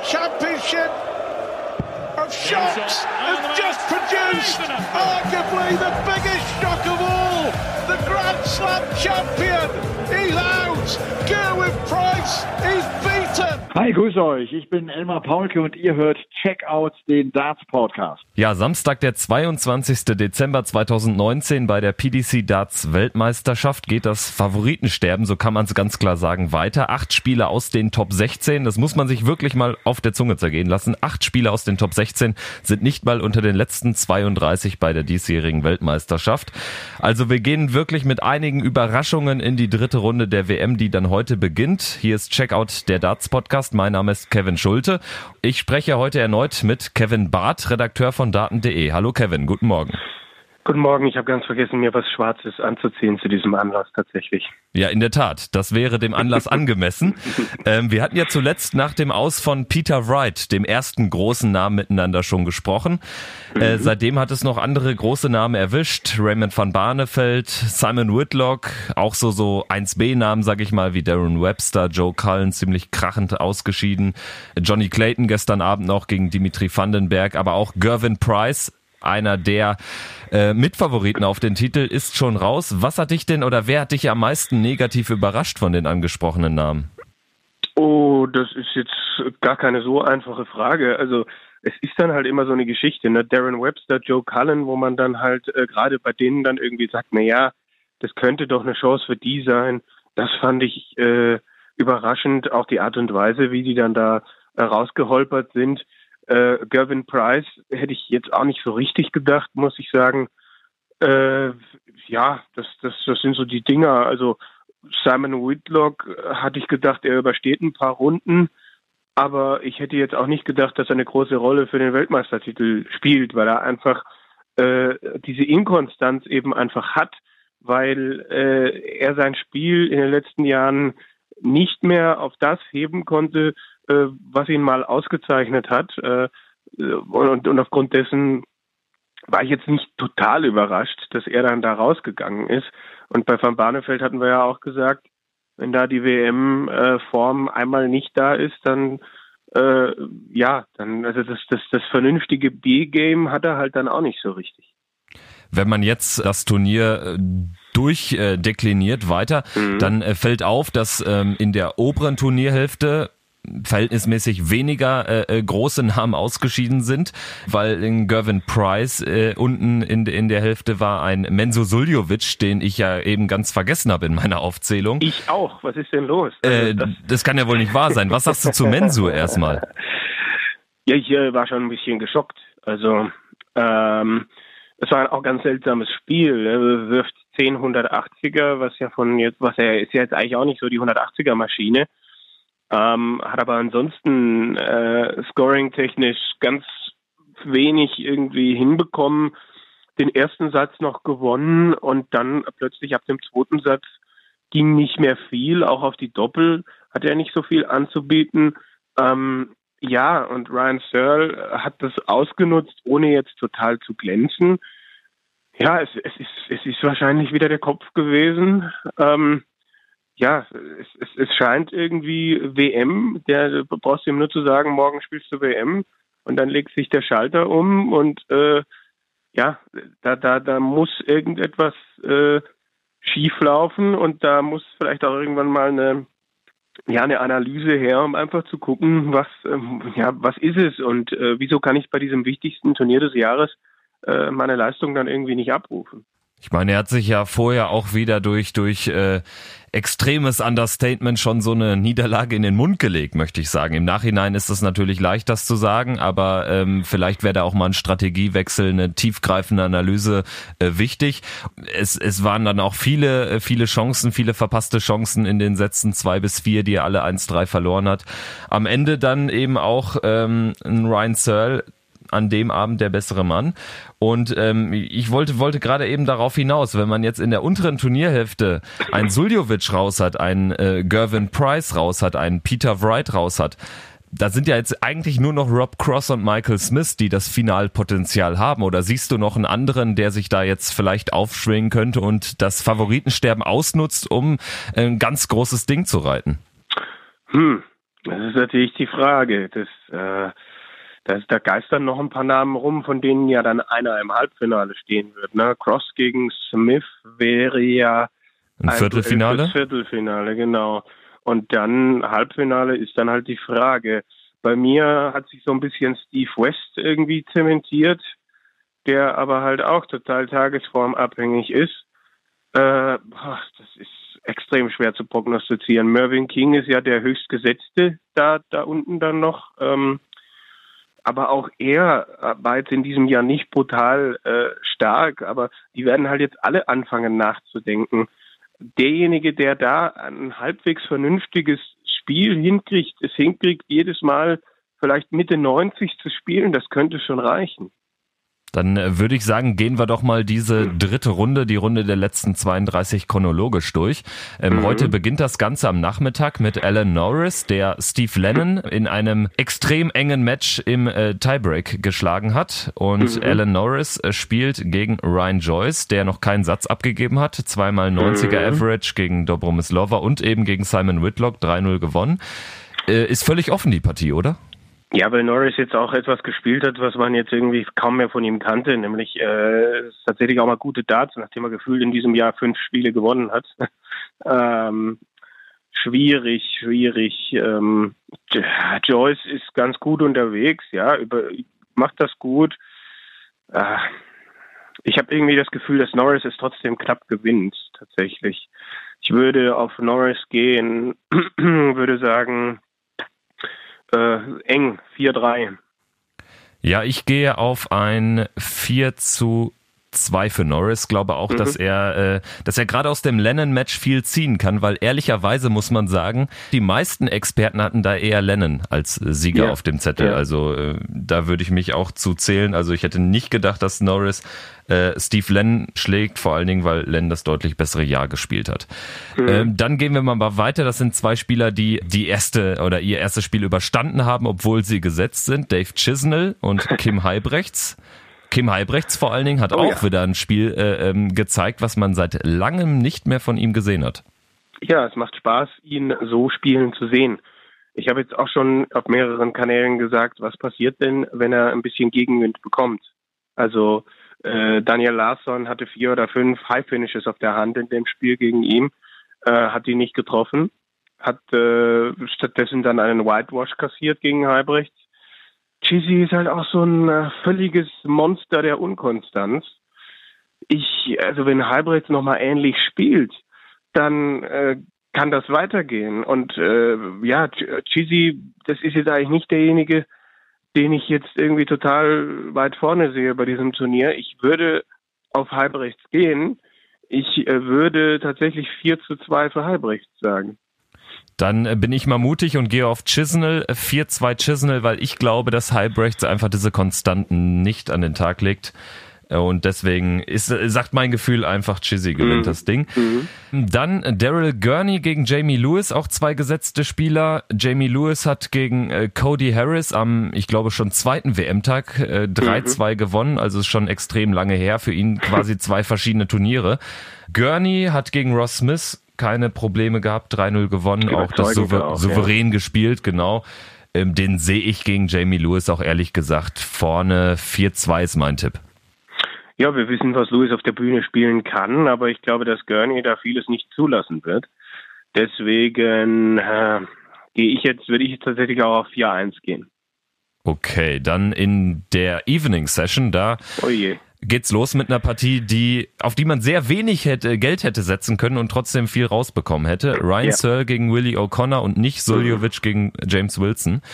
championship of shocks has just produced arguably the biggest shock of all. The Grand Slam champion, he's out. Gerwyn Price, he's beaten. Hi, grüße euch. Ich bin Elmar Paulke und ihr hört Checkout, den Darts Podcast. Ja, Samstag, der 22. Dezember 2019 bei der PDC Darts Weltmeisterschaft geht das Favoritensterben, so kann man es ganz klar sagen, weiter. 8 Spieler aus den Top 16, das muss man sich wirklich mal auf der Zunge zergehen lassen. 8 Spieler aus den Top 16 sind nicht mal unter den letzten 32 bei der diesjährigen Weltmeisterschaft. Also wir gehen wirklich mit einigen Überraschungen in die dritte Runde der WM, die dann heute beginnt. Hier ist Checkout, der Darts Podcast. Mein Name ist Kevin Schulte. Ich spreche heute erneut mit Kevin Barth, Redakteur von Daten.de. Hallo Kevin, guten Morgen. Guten Morgen, ich habe ganz vergessen, mir was Schwarzes anzuziehen zu diesem Anlass tatsächlich. Ja, in der Tat, das wäre dem Anlass angemessen. Wir hatten ja zuletzt nach dem Aus von Peter Wright, dem ersten großen Namen, miteinander schon gesprochen. Seitdem hat es noch andere große Namen erwischt. Raymond van Barneveld, Simon Whitlock, auch so 1B-Namen, sag ich mal, wie Darren Webster, Joe Cullen, ziemlich krachend ausgeschieden. Johnny Clayton gestern Abend noch gegen Dimitri Vandenberg, aber auch Gerwyn Price, einer der Mitfavoriten auf den Titel, ist schon raus. Was hat dich denn oder wer hat dich am meisten negativ überrascht von den angesprochenen Namen? Oh, das ist jetzt gar keine so einfache Frage. Also es ist dann halt immer so eine Geschichte, ne? Darren Webster, Joe Cullen, wo man dann halt gerade bei denen dann irgendwie sagt, na ja, das könnte doch eine Chance für die sein. Das fand ich überraschend, auch die Art und Weise, wie die dann da rausgeholpert sind. Gerwyn Price hätte ich jetzt auch nicht so richtig gedacht, muss ich sagen. Ja, das sind so die Dinger. Also Simon Whitlock hatte ich gedacht, er übersteht ein paar Runden, aber ich hätte jetzt auch nicht gedacht, dass er eine große Rolle für den Weltmeistertitel spielt, weil er einfach diese Inkonstanz eben einfach hat, weil er sein Spiel in den letzten Jahren nicht mehr auf das heben konnte, was ihn mal ausgezeichnet hat. Und aufgrund dessen war ich jetzt nicht total überrascht, dass er dann da rausgegangen ist. Und bei Van Barneveld hatten wir ja auch gesagt, wenn da die WM-Form einmal nicht da ist, dann dann also das vernünftige B-Game hat er halt dann auch nicht so richtig. Wenn man jetzt das Turnier durchdekliniert weiter, dann fällt auf, dass in der oberen Turnierhälfte verhältnismäßig weniger große Namen ausgeschieden sind, weil in Gerwyn Price unten in der Hälfte war ein Menzo Suljovic, den ich ja eben ganz vergessen habe in meiner Aufzählung. Ich auch. Was ist denn los? Das kann ja wohl nicht wahr sein. Was sagst du zu Menzo erstmal? Ja, ich war schon ein bisschen geschockt. Also es war auch ein ganz seltsames Spiel. Er wirft 10 180er, was er ist ja jetzt eigentlich auch nicht so die 180er Maschine. Hat aber ansonsten scoring-technisch ganz wenig irgendwie hinbekommen, den ersten Satz noch gewonnen und dann plötzlich ab dem zweiten Satz ging nicht mehr viel, auch auf die Doppel hat er nicht so viel anzubieten. Ja, und Ryan Searle hat das ausgenutzt, ohne jetzt total zu glänzen. Ja, es ist wahrscheinlich wieder der Kopf gewesen. Ja, es scheint irgendwie WM, du brauchst ihm nur zu sagen, morgen spielst du WM und dann legt sich der Schalter um und da muss irgendetwas schief laufen und da muss vielleicht auch irgendwann mal eine Analyse her, um einfach zu gucken, was ist es und wieso kann ich bei diesem wichtigsten Turnier des Jahres meine Leistung dann irgendwie nicht abrufen. Ich meine, er hat sich ja vorher auch wieder durch extremes Understatement schon so eine Niederlage in den Mund gelegt, möchte ich sagen. Im Nachhinein ist es natürlich leicht, das zu sagen, aber vielleicht wäre da auch mal ein Strategiewechsel, eine tiefgreifende Analyse wichtig. Es waren dann auch viele Chancen, viele verpasste Chancen in den Sätzen 2 bis 4, die er alle 1-3 verloren hat. Am Ende dann eben auch ein Ryan Searle, an dem Abend der bessere Mann. Und ich wollte gerade eben darauf hinaus, wenn man jetzt in der unteren Turnierhälfte einen Suljovic raus hat, einen Gerwyn Price raus hat, einen Peter Wright raus hat, da sind ja jetzt eigentlich nur noch Rob Cross und Michael Smith, die das Finalpotenzial haben. Oder siehst du noch einen anderen, der sich da jetzt vielleicht aufschwingen könnte und das Favoritensterben ausnutzt, um ein ganz großes Ding zu reiten? Das ist natürlich die Frage. Da geistern noch ein paar Namen rum, von denen ja dann einer im Halbfinale stehen wird. Ne? Cross gegen Smith wäre ja ein Viertelfinale? Viertelfinale, genau. Und dann Halbfinale ist dann halt die Frage. Bei mir hat sich so ein bisschen Steve West irgendwie zementiert, der aber halt auch total tagesformabhängig ist. Das ist extrem schwer zu prognostizieren. Mervyn King ist ja der höchstgesetzte da unten dann noch. Aber auch er war jetzt in diesem Jahr nicht brutal stark, aber die werden halt jetzt alle anfangen nachzudenken. Derjenige, der da ein halbwegs vernünftiges Spiel hinkriegt, jedes Mal vielleicht Mitte 90 zu spielen, das könnte schon reichen. Dann würde ich sagen, gehen wir doch mal diese dritte Runde, die Runde der letzten 32 chronologisch durch. Heute beginnt das Ganze am Nachmittag mit Alan Norris, der Steve Lennon in einem extrem engen Match im Tiebreak geschlagen hat. Und Alan Norris spielt gegen Ryan Joyce, der noch keinen Satz abgegeben hat. 2x 90er Average gegen Dobromislova und eben gegen Simon Whitlock 3-0 gewonnen. Ist völlig offen die Partie, oder? Ja, weil Norris jetzt auch etwas gespielt hat, was man jetzt irgendwie kaum mehr von ihm kannte, nämlich tatsächlich auch mal gute Darts, nachdem er gefühlt in diesem Jahr 5 Spiele gewonnen hat. Schwierig. Joyce ist ganz gut unterwegs, ja, macht das gut. Ich habe irgendwie das Gefühl, dass Norris es trotzdem knapp gewinnt, tatsächlich. Ich würde auf Norris gehen, würde sagen, eng, 4-3. Ja, ich gehe auf ein 4-2 für Norris. Glaube auch, dass er gerade aus dem Lennon-Match viel ziehen kann, weil ehrlicherweise muss man sagen, die meisten Experten hatten da eher Lennon als Sieger auf dem Zettel. Ja. Also da würde ich mich auch zu zählen. Also ich hätte nicht gedacht, dass Norris Steve Lennon schlägt, vor allen Dingen, weil Lennon das deutlich bessere Jahr gespielt hat. Dann gehen wir mal weiter. Das sind 2 Spieler, die ihr erstes Spiel überstanden haben, obwohl sie gesetzt sind. Dave Chisnell und Kim Huybrechts. Kim Huybrechts vor allen Dingen hat wieder ein Spiel gezeigt, was man seit langem nicht mehr von ihm gesehen hat. Ja, es macht Spaß, ihn so spielen zu sehen. Ich habe jetzt auch schon auf mehreren Kanälen gesagt, was passiert denn, wenn er ein bisschen Gegenwind bekommt. Also Daniel Larsson hatte 4 oder 5 High Finishes auf der Hand in dem Spiel gegen ihn, hat ihn nicht getroffen, hat stattdessen dann einen Whitewash kassiert gegen Huybrechts. Chizzy ist halt auch so ein völliges Monster der Unkonstanz. Wenn Huybrechts nochmal ähnlich spielt, dann kann das weitergehen. Und Chizzy, das ist jetzt eigentlich nicht derjenige, den ich jetzt irgendwie total weit vorne sehe bei diesem Turnier. Ich würde auf Huybrechts gehen. Ich würde tatsächlich 4-2 für Huybrechts sagen. Dann bin ich mal mutig und gehe auf Chisnell, 4-2 Chisnell, weil ich glaube, dass Huybrechts einfach diese Konstanten nicht an den Tag legt. Und deswegen sagt mein Gefühl einfach, Chizzy gewinnt das Ding. Dann Daryl Gurney gegen Jamie Lewis, auch 2 gesetzte Spieler. Jamie Lewis hat gegen Cody Harris am, ich glaube, schon 2. WM-Tag 3-2 gewonnen. Also ist schon extrem lange her. Für ihn quasi 2 verschiedene Turniere. Gurney hat gegen Ross Smith keine Probleme gehabt, 3-0 gewonnen. Auch das souverän gespielt, genau. Den sehe ich gegen Jamie Lewis auch ehrlich gesagt vorne. 4-2 ist mein Tipp. Ja, wir wissen, was Lewis auf der Bühne spielen kann, aber ich glaube, dass Gurney da vieles nicht zulassen wird. Deswegen würde ich jetzt tatsächlich auch auf 4-1 gehen. Okay, dann in der Evening Session, da geht's los mit einer Partie, auf die man sehr wenig Geld hätte setzen können und trotzdem viel rausbekommen hätte. Ryan Searle gegen Willie O'Connor und nicht Suljovic gegen James Wilson.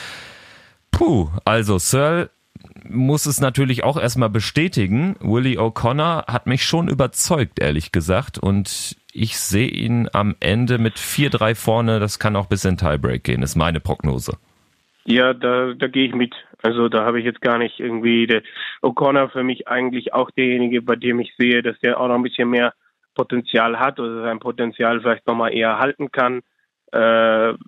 Also Searle muss es natürlich auch erstmal bestätigen. Willie O'Connor hat mich schon überzeugt, ehrlich gesagt. Und ich sehe ihn am Ende mit 4-3 vorne. Das kann auch bis in Tiebreak gehen, ist meine Prognose. Ja, da gehe ich mit. Also da habe ich jetzt gar nicht irgendwie O'Connor für mich eigentlich auch derjenige, bei dem ich sehe, dass der auch noch ein bisschen mehr Potenzial hat oder sein Potenzial vielleicht nochmal eher halten kann. Also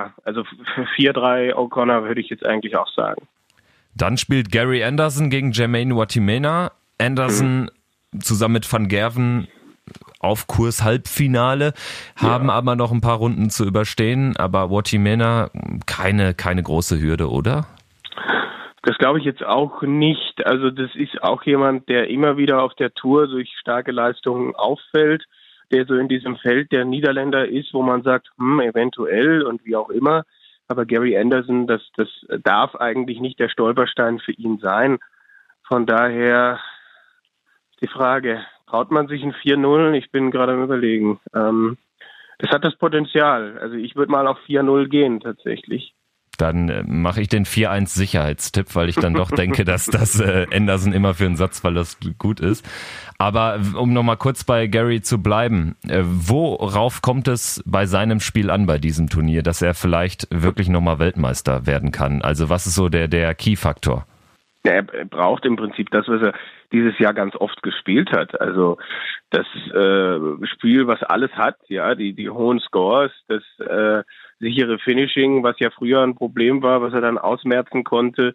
4-3 O'Connor würde ich jetzt eigentlich auch sagen. Dann spielt Gary Anderson gegen Jermaine Watimena. Anderson zusammen mit Van Gerven auf Kurs Halbfinale, haben aber noch ein paar Runden zu überstehen. Aber Watimena, keine große Hürde, oder? Das glaube ich jetzt auch nicht. Also das ist auch jemand, der immer wieder auf der Tour durch starke Leistungen auffällt, der so in diesem Feld der Niederländer ist, wo man sagt, eventuell und wie auch immer. Aber Gary Anderson, das darf eigentlich nicht der Stolperstein für ihn sein. Von daher die Frage, traut man sich ein 4-0? Ich bin gerade am Überlegen. Das hat das Potenzial. Also ich würde mal auf 4-0 gehen tatsächlich. Dann mache ich den 4-1 Sicherheitstipp, weil ich dann doch denke, dass das Anderson immer für einen Satz, weil das gut ist. Aber um nochmal kurz bei Gary zu bleiben, worauf kommt es bei seinem Spiel an bei diesem Turnier, dass er vielleicht wirklich nochmal Weltmeister werden kann? Also was ist so der Key-Faktor? Ja, er braucht im Prinzip das, was er dieses Jahr ganz oft gespielt hat. Also das Spiel, was alles hat, ja, die hohen Scores, das sichere Finishing, was ja früher ein Problem war, was er dann ausmerzen konnte.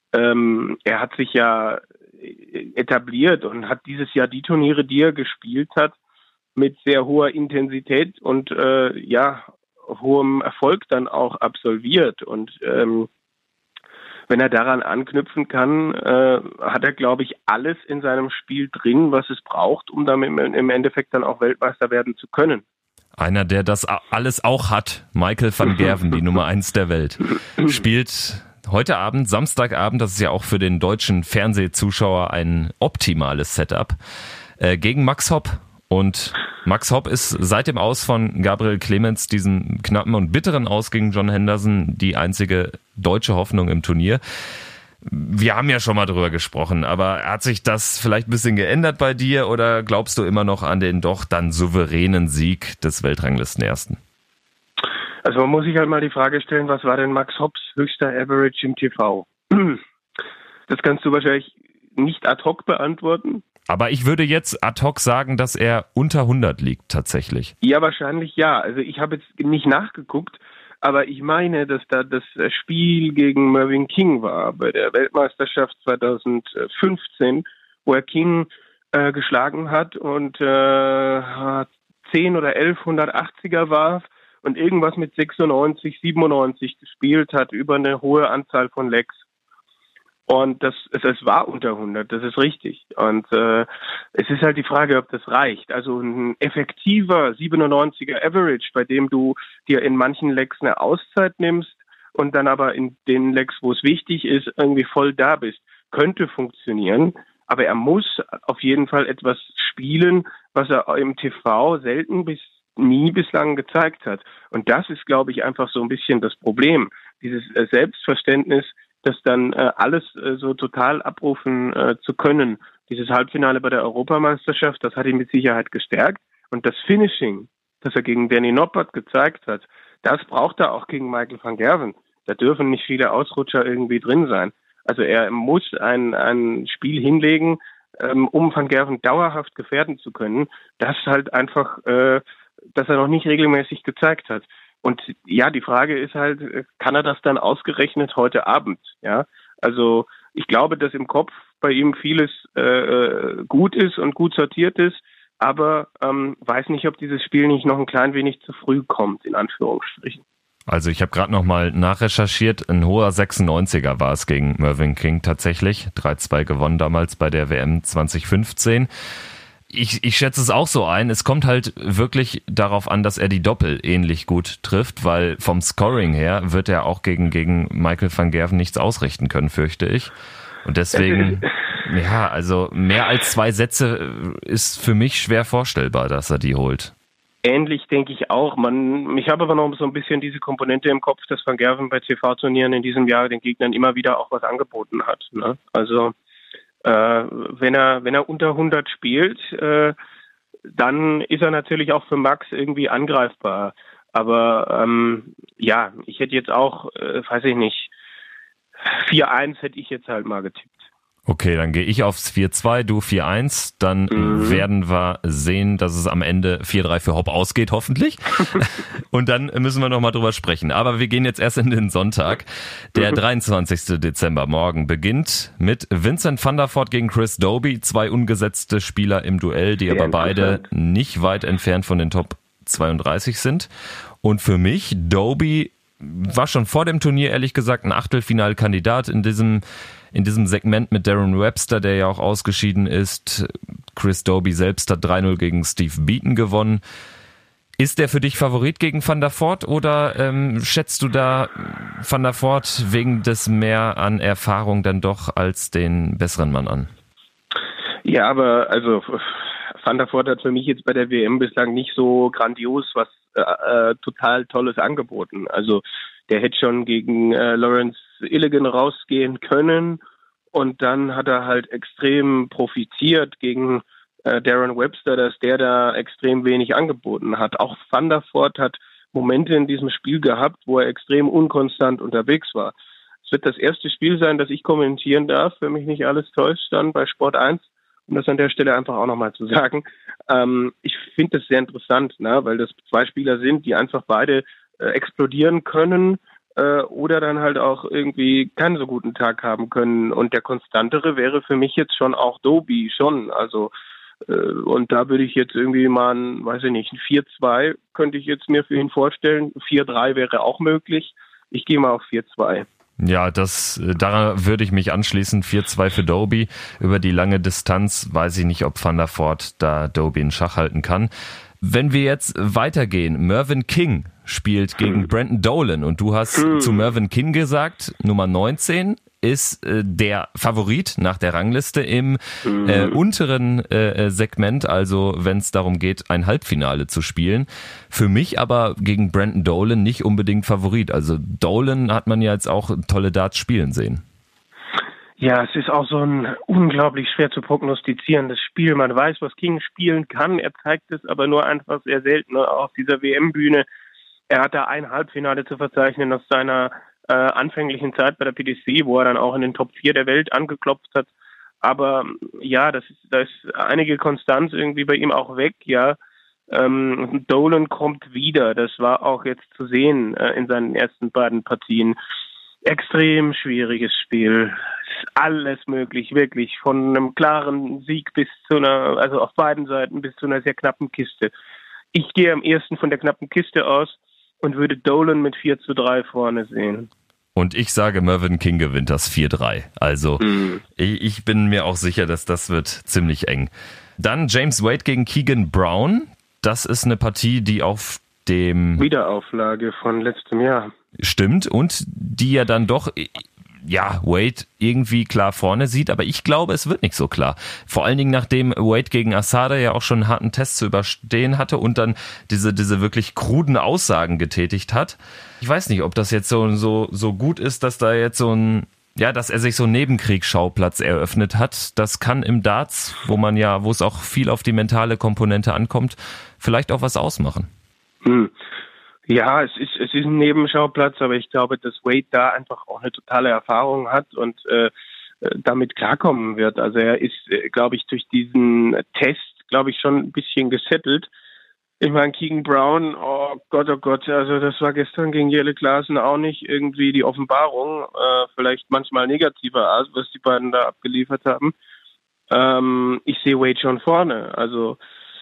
Er hat sich ja etabliert und hat dieses Jahr die Turniere, die er gespielt hat, mit sehr hoher Intensität und hohem Erfolg dann auch absolviert. Und wenn er daran anknüpfen kann, hat er, glaube ich, alles in seinem Spiel drin, was es braucht, um dann im Endeffekt dann auch Weltmeister werden zu können. Einer, der das alles auch hat, Michael van Gerwen, die Nummer 1 der Welt, spielt heute Abend, Samstagabend, das ist ja auch für den deutschen Fernsehzuschauer ein optimales Setup, gegen Max Hopp. Und Max Hopp ist seit dem Aus von Gabriel Clemens, diesem knappen und bitteren Aus gegen John Henderson, die einzige deutsche Hoffnung im Turnier. Wir haben ja schon mal drüber gesprochen, aber hat sich das vielleicht ein bisschen geändert bei dir oder glaubst du immer noch an den doch dann souveränen Sieg des Weltranglistenersten? Also man muss sich halt mal die Frage stellen, was war denn Max Hopps höchster Average im TV? Das kannst du wahrscheinlich nicht ad hoc beantworten. Aber ich würde jetzt ad hoc sagen, dass er unter 100 liegt tatsächlich. Ja, wahrscheinlich ja. Also ich habe jetzt nicht nachgeguckt, aber ich meine, dass da das Spiel gegen Mervyn King war bei der Weltmeisterschaft 2015, wo er King geschlagen hat und 10 oder 11 180er warf und irgendwas mit 96, 97 gespielt hat über eine hohe Anzahl von Legs. Und es war unter 100, das ist richtig. Und es ist halt die Frage, ob das reicht. Also ein effektiver 97er Average, bei dem du dir in manchen Legs eine Auszeit nimmst und dann aber in den Legs, wo es wichtig ist, irgendwie voll da bist, könnte funktionieren. Aber er muss auf jeden Fall etwas spielen, was er im TV selten bis nie bislang gezeigt hat. Und das ist, glaube ich, einfach so ein bisschen das Problem. Dieses Selbstverständnis, das dann alles so total abrufen zu können. Dieses Halbfinale bei der Europameisterschaft, das hat ihn mit Sicherheit gestärkt. Und das Finishing, das er gegen Danny Noppert gezeigt hat, das braucht er auch gegen Michael van Gerwen. Da dürfen nicht viele Ausrutscher irgendwie drin sein. Also er muss ein Spiel hinlegen, um van Gerwen dauerhaft gefährden zu können. Das halt einfach, dass er noch nicht regelmäßig gezeigt hat. Und ja, die Frage ist halt, kann er das dann ausgerechnet heute Abend? Ja, also ich glaube, dass im Kopf bei ihm vieles gut ist und gut sortiert ist, aber weiß nicht, ob dieses Spiel nicht noch ein klein wenig zu früh kommt, in Anführungsstrichen. Also ich habe gerade nochmal nachrecherchiert, ein hoher 96er war es gegen Mervyn King tatsächlich, 3-2 gewonnen damals bei der WM 2015. Ich schätze es auch so ein, es kommt halt wirklich darauf an, dass er die Doppel ähnlich gut trifft, weil vom Scoring her wird er auch gegen Michael van Gerwen nichts ausrichten können, fürchte ich. Und deswegen, ja, also mehr als 2 Sätze ist für mich schwer vorstellbar, dass er die holt. Ähnlich denke ich auch. Ich habe aber noch so ein bisschen diese Komponente im Kopf, dass Van Gerwen bei TV-Turnieren in diesem Jahr den Gegnern immer wieder auch was angeboten hat. Ne? Also wenn er unter 100 spielt, dann ist er natürlich auch für Max irgendwie angreifbar. Aber ich hätte jetzt auch, weiß ich nicht, 4-1 hätte ich jetzt halt mal getippt. Okay, dann gehe ich aufs 4-2, du 4-1. Dann werden wir sehen, dass es am Ende 4-3 für Hopp ausgeht, hoffentlich. Und dann müssen wir nochmal drüber sprechen. Aber wir gehen jetzt erst in den Sonntag. Der 23. Dezember morgen beginnt mit Vincent van der Voort gegen Chris Dobey. 2 ungesetzte Spieler im Duell, die aber beide nicht weit entfernt von den Top 32 sind. Und für mich, Dobey war schon vor dem Turnier, ehrlich gesagt, ein Achtelfinalkandidat in diesem Segment mit Darren Webster, der ja auch ausgeschieden ist. Chris Dobey selbst hat 3-0 gegen Steve Beaton gewonnen. Ist der für dich Favorit gegen Van der Voort oder schätzt du da Van der Voort wegen des mehr an Erfahrung dann doch als den besseren Mann an? Ja, aber also Van der Voort hat für mich jetzt bei der WM bislang nicht so grandios was total Tolles angeboten. Also der hätte schon gegen Lawrence Illigan rausgehen können und dann hat er halt extrem profitiert gegen Darren Webster, dass der da extrem wenig angeboten hat. Auch Van der Voort hat Momente in diesem Spiel gehabt, wo er extrem unkonstant unterwegs war. Es wird das erste Spiel sein, das ich kommentieren darf, wenn mich nicht alles täuscht, dann bei Sport 1. Um das an der Stelle einfach auch nochmal zu sagen. Ich finde das sehr interessant, ne? Weil das 2 Spieler sind, die einfach beide explodieren können oder dann halt auch irgendwie keinen so guten Tag haben können. Und der konstantere wäre für mich jetzt schon auch Dobey, schon. Also und da würde ich jetzt irgendwie mal ein 4-2 könnte ich jetzt mir für ihn vorstellen. 4-3 wäre auch möglich. Ich gehe mal auf 4-2. Ja, daran würde ich mich anschließen. 4-2 für Dobey. Über die lange Distanz weiß ich nicht, ob Van der Voort da Dobey in Schach halten kann. Wenn wir jetzt weitergehen, Mervyn King spielt gegen Brandon Dolan und du hast zu Mervyn King gesagt, Nummer 19 ist der Favorit nach der Rangliste im unteren Segment, also wenn es darum geht, ein Halbfinale zu spielen. Für mich aber gegen Brandon Dolan nicht unbedingt Favorit. Also Dolan hat man ja jetzt auch tolle Darts spielen sehen. Ja, es ist auch so ein unglaublich schwer zu prognostizierendes Spiel. Man weiß, was King spielen kann. Er zeigt es aber nur einfach sehr selten auf dieser WM-Bühne. Er hat da ein Halbfinale zu verzeichnen aus seiner anfänglichen Zeit bei der PDC, wo er dann auch in den Top 4 der Welt angeklopft hat. Aber ja, da ist einige Konstanz irgendwie bei ihm auch weg, ja. Dolan kommt wieder. Das war auch jetzt zu sehen in seinen ersten beiden Partien. Extrem schwieriges Spiel. Ist alles möglich, wirklich. Von einem klaren Sieg bis zu also auf beiden Seiten bis zu einer sehr knappen Kiste. Ich gehe am ehesten von der knappen Kiste aus und würde Dolan mit 4-3 vorne sehen. Und ich sage, Mervyn King gewinnt das 4-3. Also ich bin mir auch sicher, dass das wird ziemlich eng. Dann James Wade gegen Keegan Brown. Das ist eine Partie, die auf dem Wiederauflage von letztem Jahr stimmt und die ja dann doch Wade irgendwie klar vorne sieht, aber ich glaube, es wird nicht so klar. Vor allen Dingen, nachdem Wade gegen Asada ja auch schon einen harten Test zu überstehen hatte und dann diese wirklich kruden Aussagen getätigt hat. Ich weiß nicht, ob das jetzt so gut ist, dass da jetzt dass er sich so einen Nebenkriegsschauplatz eröffnet hat. Das kann im Darts, wo es auch viel auf die mentale Komponente ankommt, vielleicht auch was ausmachen. Ja, es ist ein Nebenschauplatz, aber ich glaube, dass Wade da einfach auch eine totale Erfahrung hat und damit klarkommen wird. Also er ist, glaube ich, durch diesen Test, schon ein bisschen gesettelt. Ich meine, Keegan Brown, oh Gott, also das war gestern gegen Jelle Klaassen auch nicht irgendwie die Offenbarung, vielleicht manchmal negativer Art, was die beiden da abgeliefert haben. Ich sehe Wade schon vorne, also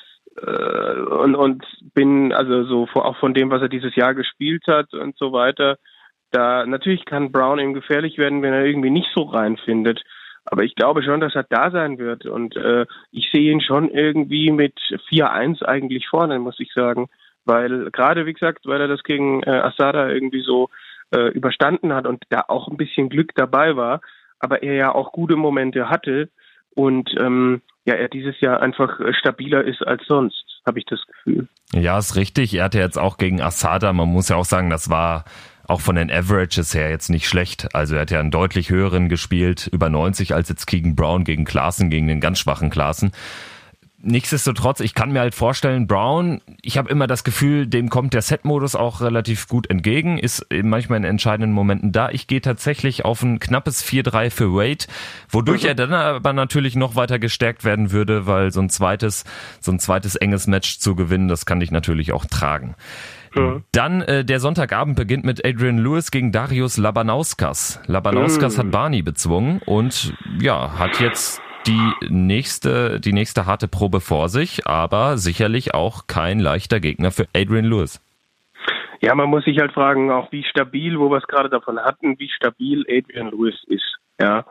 und bin also so auch von dem, was er dieses Jahr gespielt hat und so weiter, da natürlich kann Brown ihm gefährlich werden, wenn er irgendwie nicht so reinfindet, aber ich glaube schon, dass er da sein wird und ich sehe ihn schon irgendwie mit 4-1 eigentlich vorne, muss ich sagen, weil gerade, wie gesagt, weil er das gegen Asada irgendwie so überstanden hat und da auch ein bisschen Glück dabei war, aber er ja auch gute Momente hatte und er dieses Jahr einfach stabiler ist als sonst, habe ich das Gefühl. Ja, ist richtig. Er hatte jetzt auch gegen Asada, man muss ja auch sagen, das war auch von den Averages her jetzt nicht schlecht. Also er hat ja einen deutlich höheren gespielt, über 90, als jetzt Keegan Brown gegen Klaassen, gegen den ganz schwachen Klaassen. Nichtsdestotrotz, ich kann mir halt vorstellen, Brown, ich habe immer das Gefühl, dem kommt der Set-Modus auch relativ gut entgegen, ist manchmal in entscheidenden Momenten da. Ich gehe tatsächlich auf ein knappes 4-3 für Wade, wodurch er dann aber natürlich noch weiter gestärkt werden würde, weil so ein zweites enges Match zu gewinnen, das kann dich natürlich auch tragen. Dann der Sonntagabend beginnt mit Adrian Lewis gegen Darius Labanauskas. Labanauskas hat Barney bezwungen und ja, hat jetzt die nächste harte Probe vor sich, aber sicherlich auch kein leichter Gegner für Adrian Lewis. Ja, man muss sich halt fragen, auch wie stabil, wo wir es gerade davon hatten, wie stabil Adrian Lewis ist. Ja,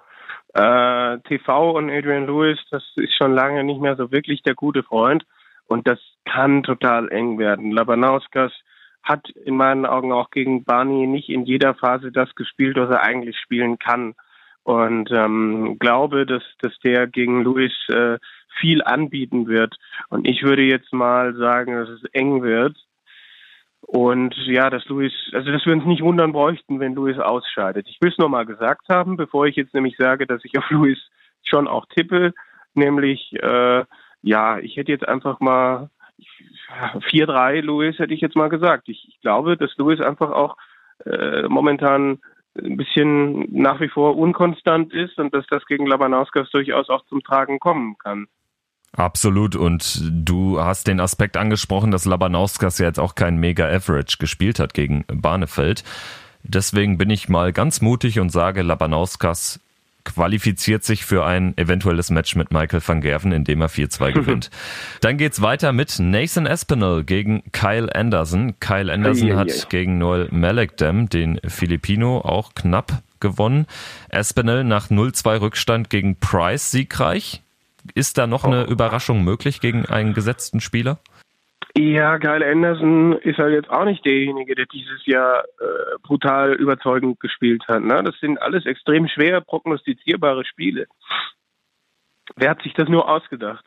TV und Adrian Lewis, das ist schon lange nicht mehr so wirklich der gute Freund und das kann total eng werden. Labanauskas hat in meinen Augen auch gegen Barney nicht in jeder Phase das gespielt, was er eigentlich spielen kann. Und glaube, dass der gegen Lewis viel anbieten wird. Und ich würde jetzt mal sagen, dass es eng wird. Und ja, dass wir uns nicht wundern bräuchten, wenn Lewis ausscheidet. Ich will es nur mal gesagt haben, bevor ich jetzt nämlich sage, dass ich auf Lewis schon auch tippe. Nämlich, ich hätte jetzt einfach mal 4-3 Lewis hätte ich jetzt mal gesagt. Ich glaube, dass Lewis einfach auch momentan ein bisschen nach wie vor unkonstant ist und dass das gegen Labanauskas durchaus auch zum Tragen kommen kann. Absolut, und du hast den Aspekt angesprochen, dass Labanauskas ja jetzt auch kein Mega-Average gespielt hat gegen Barnefeld. Deswegen bin ich mal ganz mutig und sage, Labanauskas qualifiziert sich für ein eventuelles Match mit Michael van Gerven, indem er 4-2 gewinnt. Dann geht's weiter mit Nathan Aspinall gegen Kyle Anderson. Kyle Anderson hat gegen Noel Melekdem, den Filipino, auch knapp gewonnen. Aspinall nach 0-2 Rückstand gegen Price siegreich. Ist da noch eine Überraschung möglich gegen einen gesetzten Spieler? Ja, Kyle Anderson ist halt jetzt auch nicht derjenige, der dieses Jahr brutal überzeugend gespielt hat. Ne? Das sind alles extrem schwer prognostizierbare Spiele. Wer hat sich das nur ausgedacht?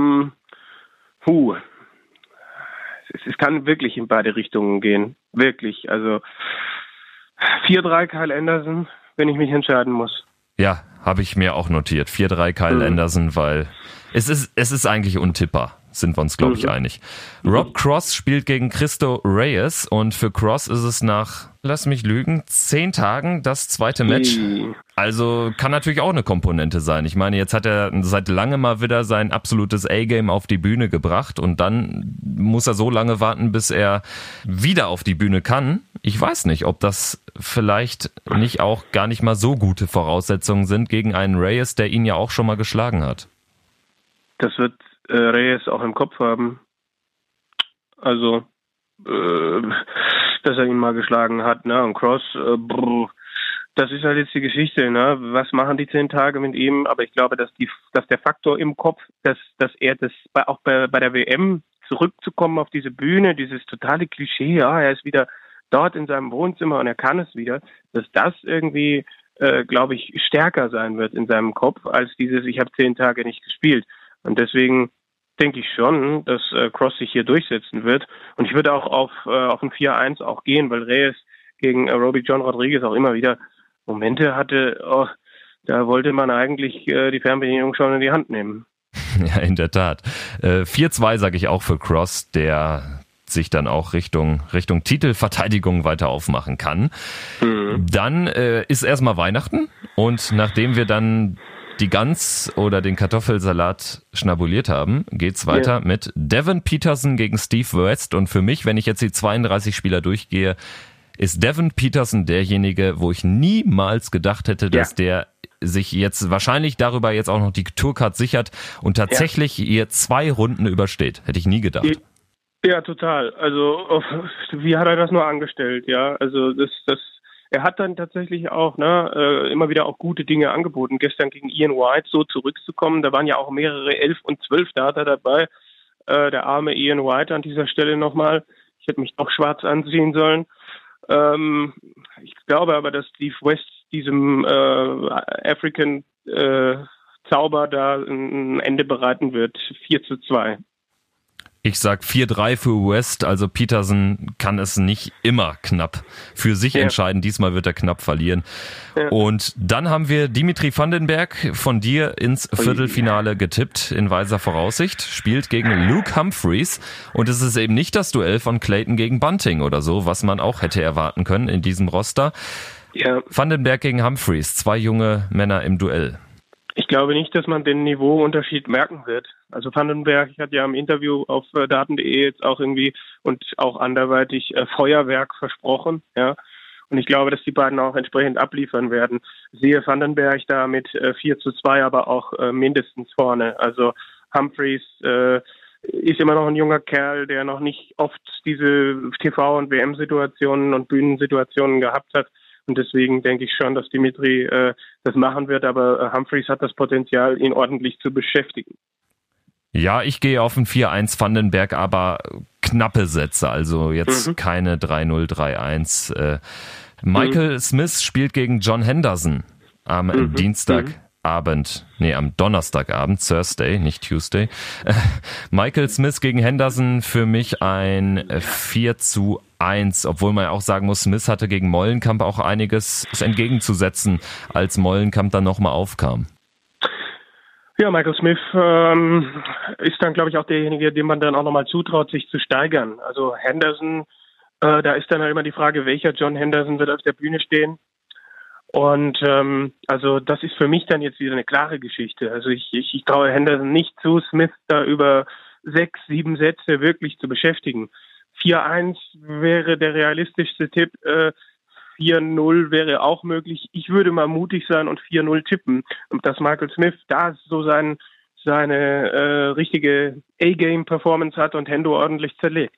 Es kann wirklich in beide Richtungen gehen. Wirklich. Also 4-3 Kyle Anderson, wenn ich mich entscheiden muss. Ja, habe ich mir auch notiert. 4-3 Kyle Anderson, weil es ist eigentlich untippbar. Sind wir uns, glaube ich, einig. Rob Cross spielt gegen Cristo Reyes und für Cross ist es nach, lass mich lügen, 10 Tagen das zweite Match. Also kann natürlich auch eine Komponente sein. Ich meine, jetzt hat er seit langem mal wieder sein absolutes A-Game auf die Bühne gebracht und dann muss er so lange warten, bis er wieder auf die Bühne kann. Ich weiß nicht, ob das vielleicht nicht auch gar nicht mal so gute Voraussetzungen sind gegen einen Reyes, der ihn ja auch schon mal geschlagen hat. Das wird Reyes auch im Kopf haben. Also, dass er ihn mal geschlagen hat, ne? Und Cross, das ist halt jetzt die Geschichte, ne? Was machen die 10 Tage mit ihm? Aber ich glaube, dass der Faktor im Kopf, dass er das auch bei der WM zurückzukommen auf diese Bühne, dieses totale Klischee, ja, er ist wieder dort in seinem Wohnzimmer und er kann es wieder, dass das irgendwie, glaube ich, stärker sein wird in seinem Kopf als dieses, ich habe 10 Tage nicht gespielt. Und deswegen denke ich schon, dass Cross sich hier durchsetzen wird. Und ich würde auch auf ein 4-1 auch gehen, weil Reyes gegen Robbie John Rodriguez auch immer wieder Momente hatte, da wollte man eigentlich die Fernbedienung schon in die Hand nehmen. Ja, in der Tat. 4-2 sage ich auch für Cross, der sich dann auch Richtung Titelverteidigung weiter aufmachen kann. Dann ist erstmal Weihnachten und nachdem wir dann die Gans oder den Kartoffelsalat schnabuliert haben, geht's weiter mit Devin Peterson gegen Steve West. Und für mich, wenn ich jetzt die 32 Spieler durchgehe, ist Devin Peterson derjenige, wo ich niemals gedacht hätte, dass der sich jetzt wahrscheinlich darüber jetzt auch noch die Tourcard sichert und tatsächlich hier 2 Runden übersteht. Hätte ich nie gedacht. Ja, total. Also wie hat er das nur angestellt? Ja, also er hat dann tatsächlich auch immer wieder auch gute Dinge angeboten. Gestern gegen Ian White so zurückzukommen, da waren ja auch mehrere 11 und 12 Starter dabei. Der arme Ian White an dieser Stelle nochmal. Ich hätte mich doch schwarz anziehen sollen. Ich glaube aber, dass Steve West diesem African Zauber da ein Ende bereiten wird. 4-2. Ich sag 4-3 für West, also Peterson kann es nicht immer knapp für sich entscheiden. Diesmal wird er knapp verlieren. Ja. Und dann haben wir Dimitri Vandenberg von dir ins Viertelfinale getippt, in weiser Voraussicht, spielt gegen Luke Humphreys. Und es ist eben nicht das Duell von Clayton gegen Bunting oder so, was man auch hätte erwarten können in diesem Roster. Ja. Vandenberg gegen Humphreys, 2 junge Männer im Duell. Ich glaube nicht, dass man den Niveauunterschied merken wird. Also Vandenberg hat ja im Interview auf Daten.de jetzt auch irgendwie und auch anderweitig Feuerwerk versprochen, ja. Und ich glaube, dass die beiden auch entsprechend abliefern werden. Sehe Vandenberg da mit 4-2, aber auch mindestens vorne. Also Humphreys ist immer noch ein junger Kerl, der noch nicht oft diese TV- und WM-Situationen und Bühnensituationen gehabt hat. Und deswegen denke ich schon, dass Dimitri das machen wird, aber Humphreys hat das Potenzial, ihn ordentlich zu beschäftigen. Ja, ich gehe auf ein 4-1 Vandenberg, aber knappe Sätze, also jetzt keine 3-0, 3-1. Michael Smith spielt gegen John Henderson am am Donnerstagabend, Thursday, nicht Tuesday. Michael Smith gegen Henderson, für mich ein 4-1, obwohl man auch sagen muss, Smith hatte gegen Mollenkamp auch einiges entgegenzusetzen, als Mollenkamp dann nochmal aufkam. Ja, Michael Smith ist dann, glaube ich, auch derjenige, dem man dann auch nochmal zutraut, sich zu steigern. Also Henderson, da ist dann halt immer die Frage, welcher John Henderson wird auf der Bühne stehen. Und also das ist für mich dann jetzt wieder eine klare Geschichte. Also ich traue Henderson nicht zu, Smith da über 6, 7 Sätze wirklich zu beschäftigen. 4-1 wäre der realistischste Tipp. 4-0 wäre auch möglich. Ich würde mal mutig sein und 4-0 tippen. Und dass Michael Smith da so seine richtige A-Game-Performance hat und Hendo ordentlich zerlegt.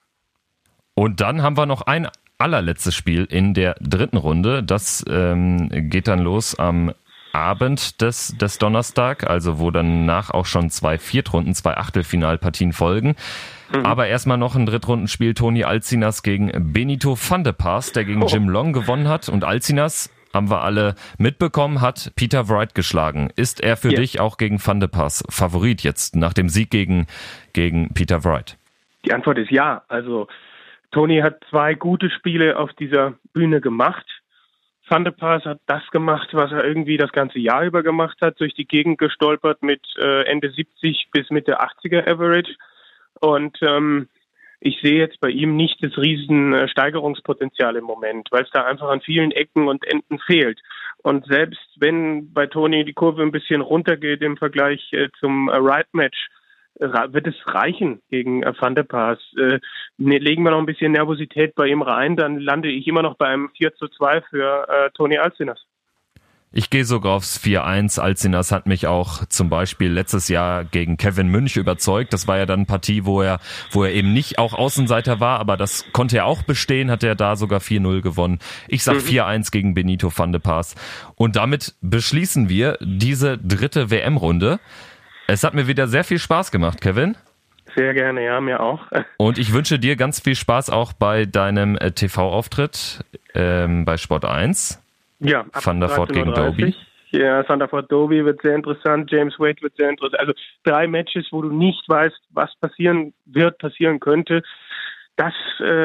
Und dann haben wir noch ein allerletztes Spiel in der dritten Runde. Das geht dann los am Abend des Donnerstag, also wo danach auch schon 2 Viertrunden, 2 Achtelfinalpartien folgen. Aber erstmal noch ein Drittrundenspiel, Toni Alcinas gegen Benito van de Paas, der gegen Jim Long gewonnen hat. Und Alcinas, haben wir alle mitbekommen, hat Peter Wright geschlagen. Ist er für dich auch gegen van de Paas Favorit jetzt nach dem Sieg gegen Peter Wright? Die Antwort ist ja. Also Toni hat 2 gute Spiele auf dieser Bühne gemacht. Van de Paas hat das gemacht, was er irgendwie das ganze Jahr über gemacht hat, durch die Gegend gestolpert mit Ende 70 bis Mitte 80er Average. Und ich sehe jetzt bei ihm nicht das riesen Steigerungspotenzial im Moment, weil es da einfach an vielen Ecken und Enden fehlt. Und selbst wenn bei Toni die Kurve ein bisschen runtergeht im Vergleich zum Wright-Match, wird es reichen gegen Van de Paas. Legen wir noch ein bisschen Nervosität bei ihm rein, dann lande ich immer noch bei einem 4-2 für Toni Alcinas. Ich gehe sogar aufs 4-1. Alcinas hat mich auch zum Beispiel letztes Jahr gegen Kevin Münch überzeugt. Das war ja dann eine Partie, wo er eben nicht auch Außenseiter war, aber das konnte er auch bestehen, hat er da sogar 4-0 gewonnen. Ich sag 4-1 gegen Benito van de Paas. Und damit beschließen wir diese dritte WM-Runde. Es hat mir wieder sehr viel Spaß gemacht, Kevin. Sehr gerne, ja, mir auch. Und ich wünsche dir ganz viel Spaß auch bei deinem TV-Auftritt bei Sport 1. Ja, Van der Voort gegen Doby. Ja, Van der Voort Doby wird sehr interessant, James Wade wird sehr interessant. Also 3 Matches, wo du nicht weißt, was passieren könnte. Das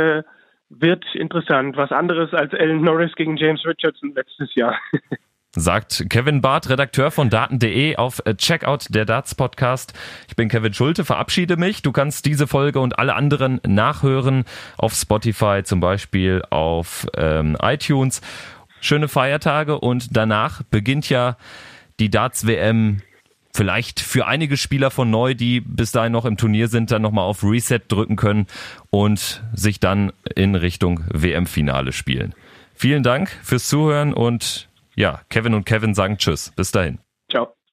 wird interessant. Was anderes als Alan Norris gegen James Richardson letztes Jahr. Sagt Kevin Barth, Redakteur von Daten.de auf Checkout, der Darts-Podcast. Ich bin Kevin Schulte, verabschiede mich. Du kannst diese Folge und alle anderen nachhören auf Spotify, zum Beispiel auf iTunes. Schöne Feiertage und danach beginnt ja die Darts-WM. Vielleicht für einige Spieler von neu, die bis dahin noch im Turnier sind, dann nochmal auf Reset drücken können und sich dann in Richtung WM-Finale spielen. Vielen Dank fürs Zuhören und ja, Kevin und Kevin sagen Tschüss. Bis dahin. Ciao.